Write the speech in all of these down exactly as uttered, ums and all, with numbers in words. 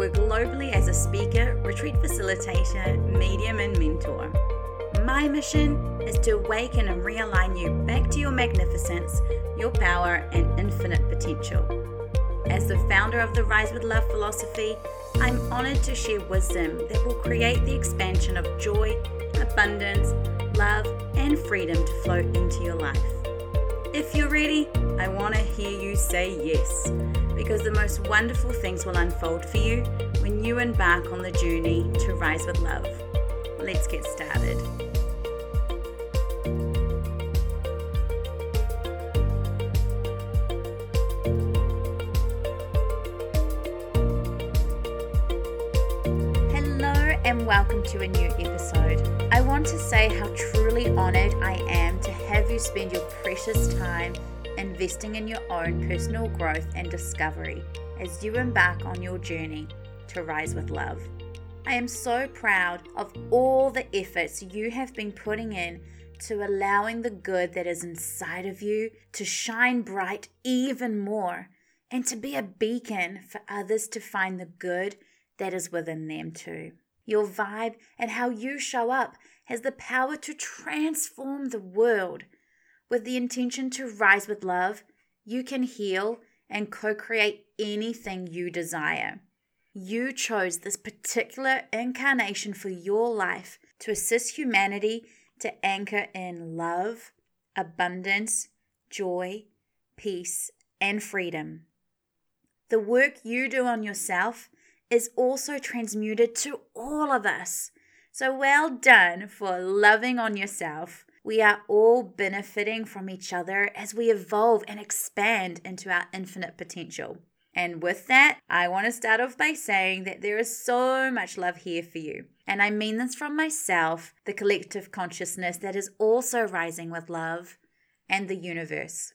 work globally as a speaker, retreat facilitator, medium, and mentor. My mission is to awaken and realign you back to your magnificence, your power, and infinite potential. As the founder of the Rise with Love philosophy, I'm honored to share wisdom that will create the expansion of joy, abundance, love, and freedom to flow into your life. If you're ready, I want to hear you say yes, because the most wonderful things will unfold for you when you embark on the journey to rise with love. Let's get started. And welcome to a new episode. I want to say how truly honored I am to have you spend your precious time investing in your own personal growth and discovery as you embark on your journey to rise with love. I am so proud of all the efforts you have been putting in to allowing the good that is inside of you to shine bright even more and to be a beacon for others to find the good that is within them too. Your vibe and how you show up has the power to transform the world. With the intention to rise with love, you can heal and co-create anything you desire. You chose this particular incarnation for your life to assist humanity to anchor in love, abundance, joy, peace, and freedom. The work you do on yourself is also transmuted to all of us. So well done for loving on yourself. We are all benefiting from each other as we evolve and expand into our infinite potential. And with that, I want to start off by saying that there is so much love here for you. And I mean this from myself, the collective consciousness that is also rising with love, and the universe.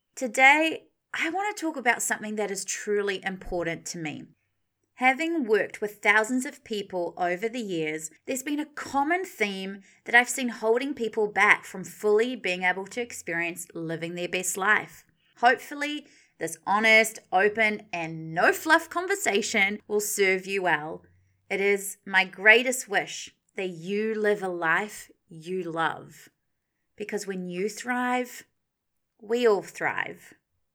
Today, I want to talk about something that is truly important to me. Having worked with thousands of people over the years, there's been a common theme that I've seen holding people back from fully being able to experience living their best life. Hopefully, this honest, open, and no fluff conversation will serve you well. It is my greatest wish that you live a life you love. Because when you thrive, we all thrive.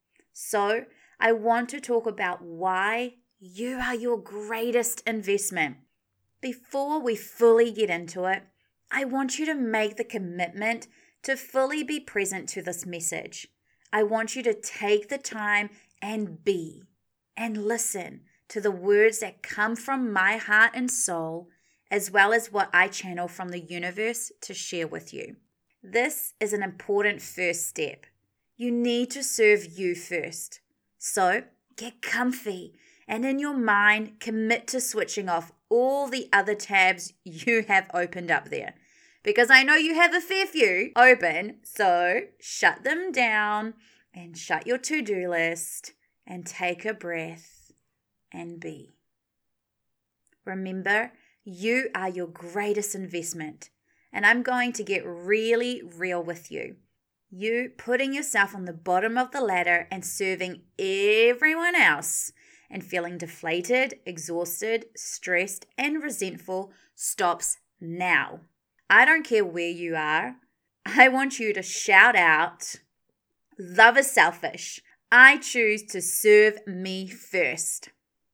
So, I want to talk about why you are your greatest investment. Before we fully get into it, I want you to make the commitment to fully be present to this message. I want you to take the time and be and listen to the words that come from my heart and soul, as well as what I channel from the universe to share with you. This is an important first step. You need to serve you first. So get comfy. And in your mind, commit to switching off all the other tabs you have opened up there. Because I know you have a fair few open, so shut them down and shut your to-do list and take a breath and be. Remember, you are your greatest investment. And I'm going to get really real with you. You putting yourself on the bottom of the ladder and serving everyone else and feeling deflated, exhausted, stressed, and resentful stops now. I don't care where you are. I want you to shout out, love is selfish. I choose to serve me first.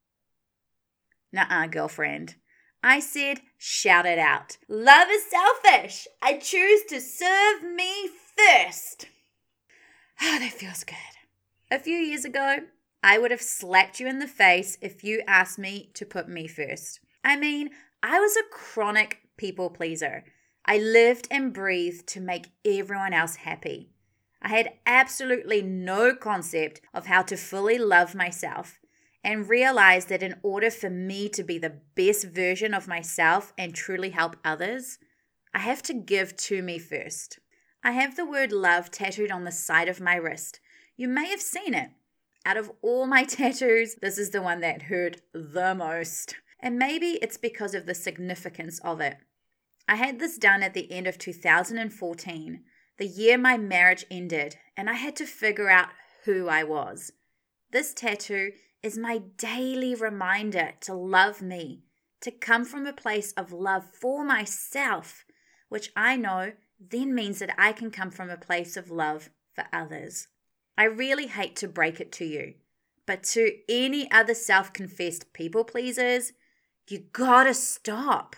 Nuh-uh, girlfriend. I said shout it out. Love is selfish. I choose to serve me first. Oh, that feels good. A few years ago, I would have slapped you in the face if you asked me to put me first. I mean, I was a chronic people pleaser. I lived and breathed to make everyone else happy. I had absolutely no concept of how to fully love myself and realized that in order for me to be the best version of myself and truly help others, I have to give to me first. I have the word love tattooed on the side of my wrist. You may have seen it. Out of all my tattoos, this is the one that hurt the most. And maybe it's because of the significance of it. I had this done at the end of two thousand fourteen, the year my marriage ended, and I had to figure out who I was. This tattoo is my daily reminder to love me, to come from a place of love for myself, which I know then means that I can come from a place of love for others. I really hate to break it to you, but to any other self-confessed people pleasers, you gotta stop.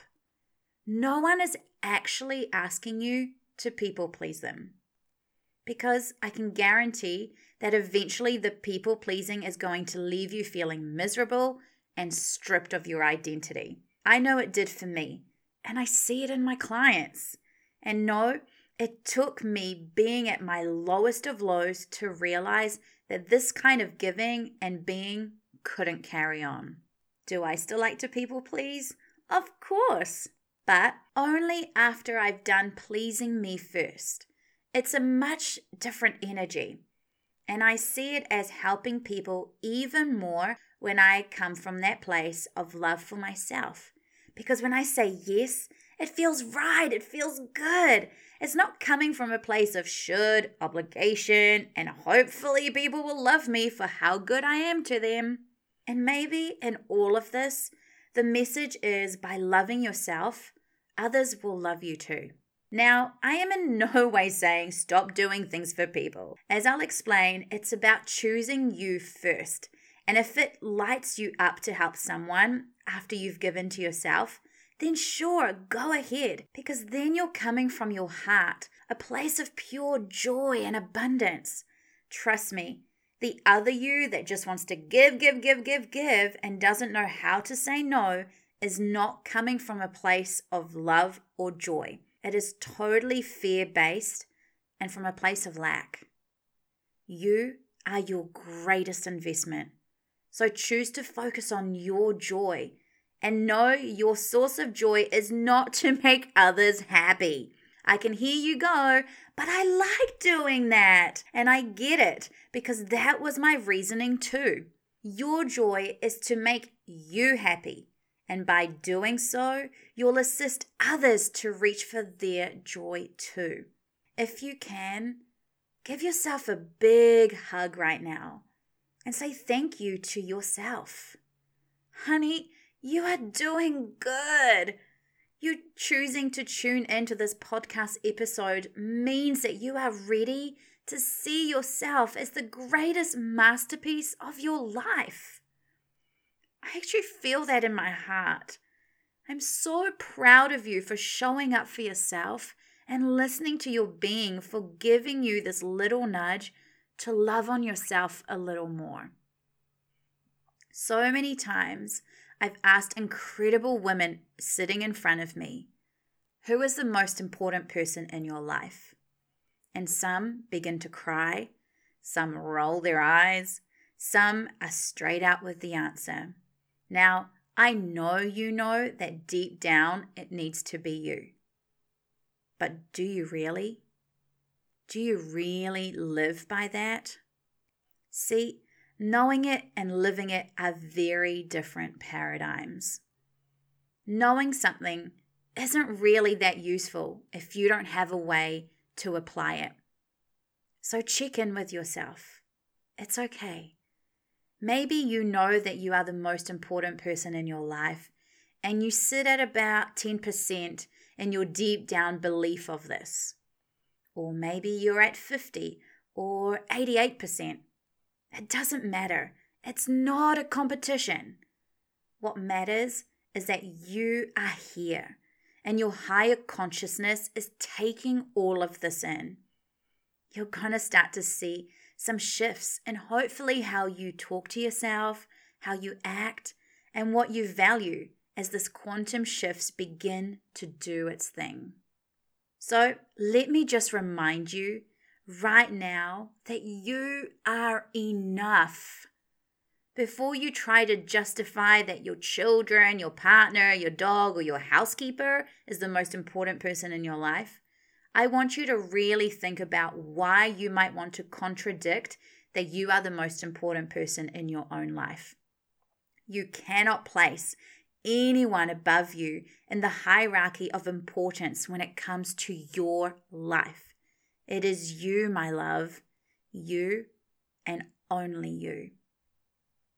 No one is actually asking you to people please them. Because I can guarantee that eventually the people pleasing is going to leave you feeling miserable and stripped of your identity. I know it did for me, and I see it in my clients. And no, it took me being at my lowest of lows to realize that this kind of giving and being couldn't carry on. Do I still like to people please? Of course, but only after I've done pleasing me first. It's a much different energy, and I see it as helping people even more when I come from that place of love for myself. Because when I say yes, it feels right, it feels good. It's not coming from a place of should, obligation, and hopefully people will love me for how good I am to them. And maybe in all of this, the message is by loving yourself, others will love you too. Now, I am in no way saying stop doing things for people. As I'll explain, it's about choosing you first. And if it lights you up to help someone after you've given to yourself, then sure, go ahead, because then you're coming from your heart, a place of pure joy and abundance. Trust me, the other you that just wants to give, give, give, give, give, and doesn't know how to say no is not coming from a place of love or joy. It is totally fear-based and from a place of lack. You are your greatest investment. So choose to focus on your joy and know your source of joy is not to make others happy. I can hear you go, but I like doing that. And I get it because that was my reasoning too. Your joy is to make you happy. And by doing so, you'll assist others to reach for their joy too. If you can, give yourself a big hug right now and say thank you to yourself. Honey, you are doing good. You choosing to tune into this podcast episode means that you are ready to see yourself as the greatest masterpiece of your life. I actually feel that in my heart. I'm so proud of you for showing up for yourself and listening to your being, for giving you this little nudge to love on yourself a little more. So many times I've asked incredible women sitting in front of me, who is the most important person in your life? And some begin to cry, some roll their eyes, some are straight out with the answer. Now, I know you know that deep down it needs to be you. But do you really? Do you really live by that? See, knowing it and living it are very different paradigms. Knowing something isn't really that useful if you don't have a way to apply it. So check in with yourself. It's okay. Maybe you know that you are the most important person in your life and you sit at about ten percent in your deep down belief of this. Or maybe you're at fifty or eighty-eight percent. It doesn't matter. It's not a competition. What matters is that you are here and your higher consciousness is taking all of this in. You're going to start to see some shifts in hopefully how you talk to yourself, how you act, and what you value as this quantum shifts begin to do its thing. So let me just remind you right now that you are enough. Before you try to justify that your children, your partner, your dog, or your housekeeper is the most important person in your life, I want you to really think about why you might want to contradict that you are the most important person in your own life. You cannot place anyone above you in the hierarchy of importance when it comes to your life. It is you, my love, you and only you.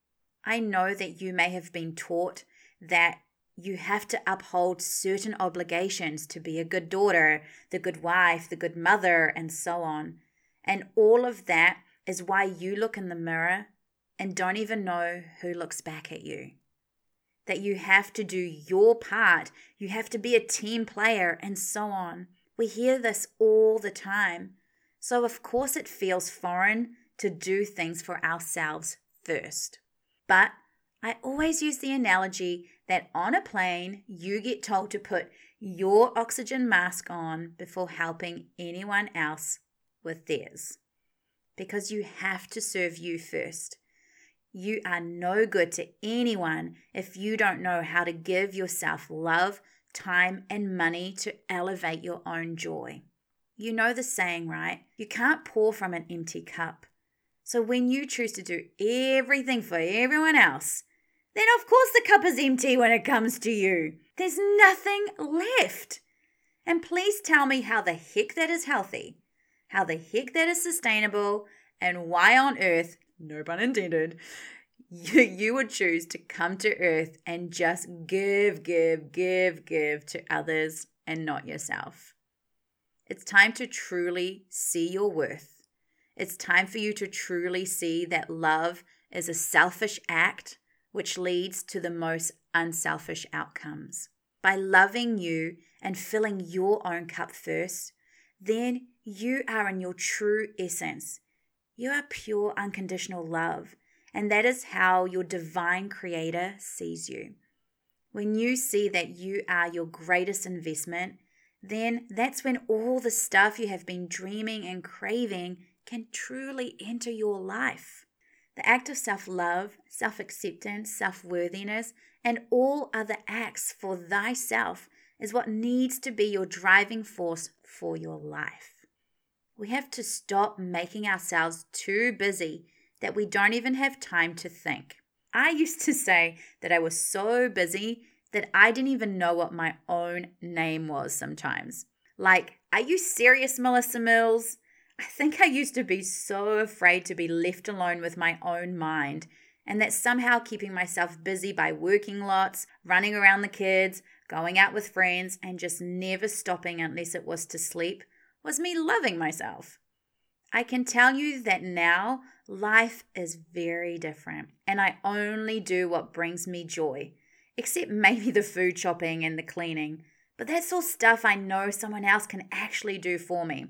I know that you may have been taught that you have to uphold certain obligations to be a good daughter, the good wife, the good mother, and so on. And all of that is why you look in the mirror and don't even know who looks back at you. That you have to do your part, you have to be a team player, and so on. We hear this all the time. So of course it feels foreign to do things for ourselves first. But I always use the analogy that on a plane, you get told to put your oxygen mask on before helping anyone else with theirs. Because you have to serve you first. You are no good to anyone if you don't know how to give yourself love, time, and money to elevate your own joy. You know the saying, right? You can't pour from an empty cup. So when you choose to do everything for everyone else, then of course the cup is empty when it comes to you. There's nothing left. And please tell me how the heck that is healthy, how the heck that is sustainable, and why on earth, no pun intended, you, you would choose to come to earth and just give, give, give, give to others and not yourself. It's time to truly see your worth. It's time for you to truly see that love is a selfish act which leads to the most unselfish outcomes. By loving you and filling your own cup first, then you are in your true essence. You are pure unconditional love, and that is how your divine creator sees you. When you see that you are your greatest investment, then that's when all the stuff you have been dreaming and craving can truly enter your life. The act of self-love, self-acceptance, self-worthiness, and all other acts for thyself is what needs to be your driving force for your life. We have to stop making ourselves too busy that we don't even have time to think. I used to say that I was so busy that I didn't even know what my own name was sometimes. Like, are you serious, Melissa Mills? I think I used to be so afraid to be left alone with my own mind, and that somehow keeping myself busy by working lots, running around the kids, going out with friends, and just never stopping unless it was to sleep was me loving myself. I can tell you that now life is very different, and I only do what brings me joy, except maybe the food shopping and the cleaning. But that's all stuff I know someone else can actually do for me.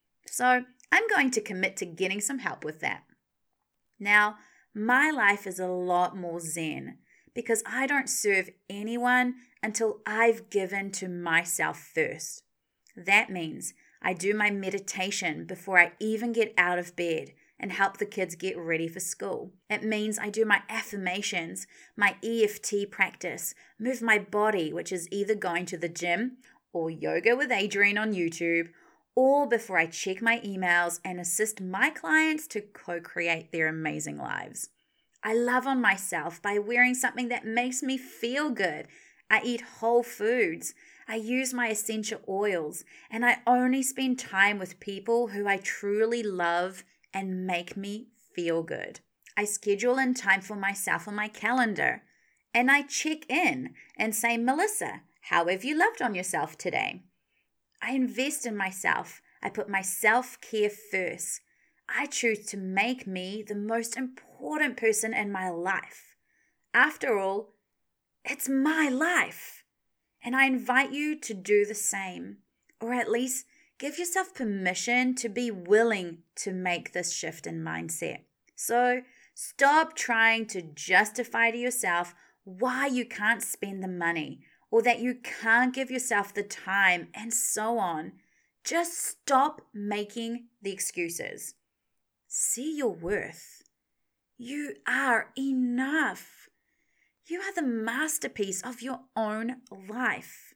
So I'm going to commit to getting some help with that. Now, my life is a lot more zen because I don't serve anyone until I've given to myself first. That means I do my meditation before I even get out of bed and help the kids get ready for school. It means I do my affirmations, my E F T practice, move my body, which is either going to the gym or yoga with Adriene on YouTube, or before I check my emails and assist my clients to co-create their amazing lives. I love on myself by wearing something that makes me feel good. I eat whole foods. I use my essential oils, and I only spend time with people who I truly love and make me feel good. I schedule in time for myself on my calendar, and I check in and say, Melissa, how have you loved on yourself today? I invest in myself. I put my self-care first. I choose to make me the most important person in my life. After all, it's my life. And I invite you to do the same, or at least give yourself permission to be willing to make this shift in mindset. So stop trying to justify to yourself why you can't spend the money, or that you can't give yourself the time, and so on. Just stop making the excuses. See your worth. You are enough. You are the masterpiece of your own life.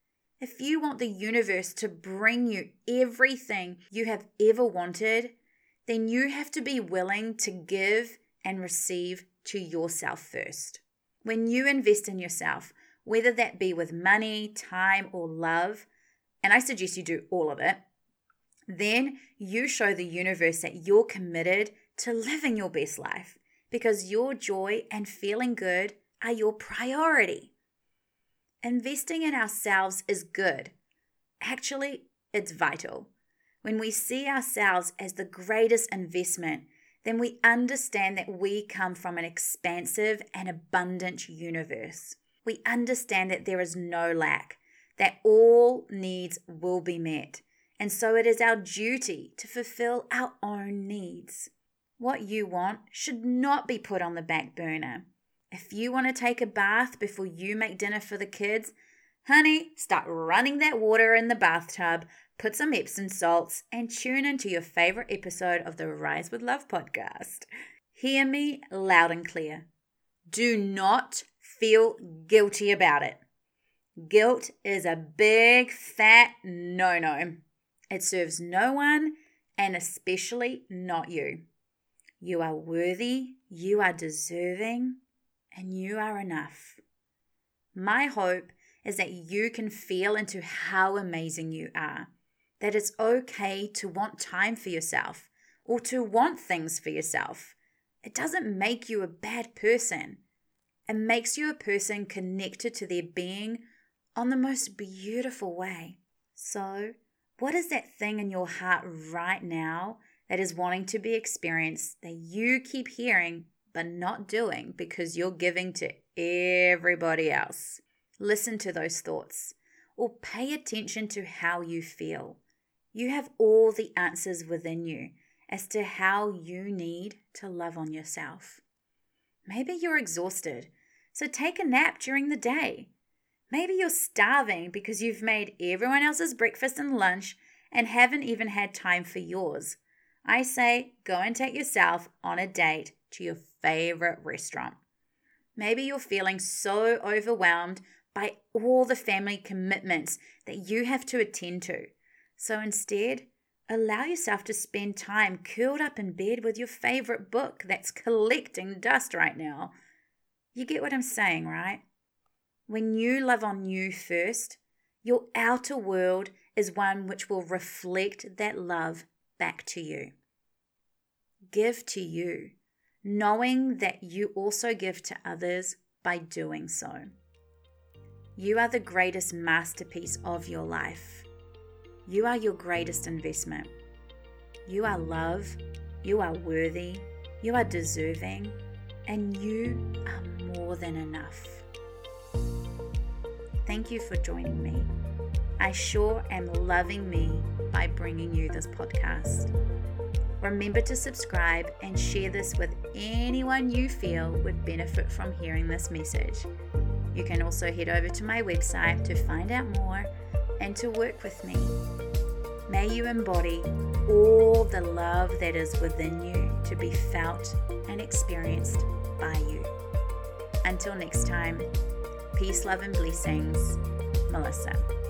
If you want the universe to bring you everything you have ever wanted, then you have to be willing to give and receive to yourself first. When you invest in yourself, whether that be with money, time, or love, and I suggest you do all of it, then you show the universe that you're committed to living your best life because your joy and feeling good are your priority. Investing in ourselves is good. Actually, it's vital. When we see ourselves as the greatest investment, then we understand that we come from an expansive and abundant universe. We understand that there is no lack, that all needs will be met, and so it is our duty to fulfill our own needs. What you want should not be put on the back burner. If you want to take a bath before you make dinner for the kids, honey, start running that water in the bathtub, put some Epsom salts, and tune into your favorite episode of the Rise with Love podcast. Hear me loud and clear. Do not feel guilty about it. Guilt is a big fat no-no. It serves no one, and especially not you. You are worthy, you are deserving, and you are enough. My hope is that you can feel into how amazing you are, that it's okay to want time for yourself or to want things for yourself. It doesn't make you a bad person. It makes you a person connected to their being on the most beautiful way. So, what is that thing in your heart right now that is wanting to be experienced that you keep hearing but not doing because you're giving to everybody else? Listen to those thoughts or pay attention to how you feel. You have all the answers within you as to how you need to love on yourself. Maybe you're exhausted, so take a nap during the day. Maybe you're starving because you've made everyone else's breakfast and lunch and haven't even had time for yours. I say go and take yourself on a date to your favorite restaurant. Maybe you're feeling so overwhelmed by all the family commitments that you have to attend to. So instead, allow yourself to spend time curled up in bed with your favorite book that's collecting dust right now. You get what I'm saying, right? When you love on you first, your outer world is one which will reflect that love back to you. Give to you, knowing that you also give to others by doing so. You are the greatest masterpiece of your life. You are your greatest investment. You are love, you are worthy, you are deserving, and you are more than enough. Thank you for joining me. I sure am loving me by bringing you this podcast. Remember to subscribe and share this with anyone you feel would benefit from hearing this message. You can also head over to my website to find out more and to work with me. May you embody all the love that is within you to be felt and experienced by you. Until next time, peace, love, and blessings, Melissa.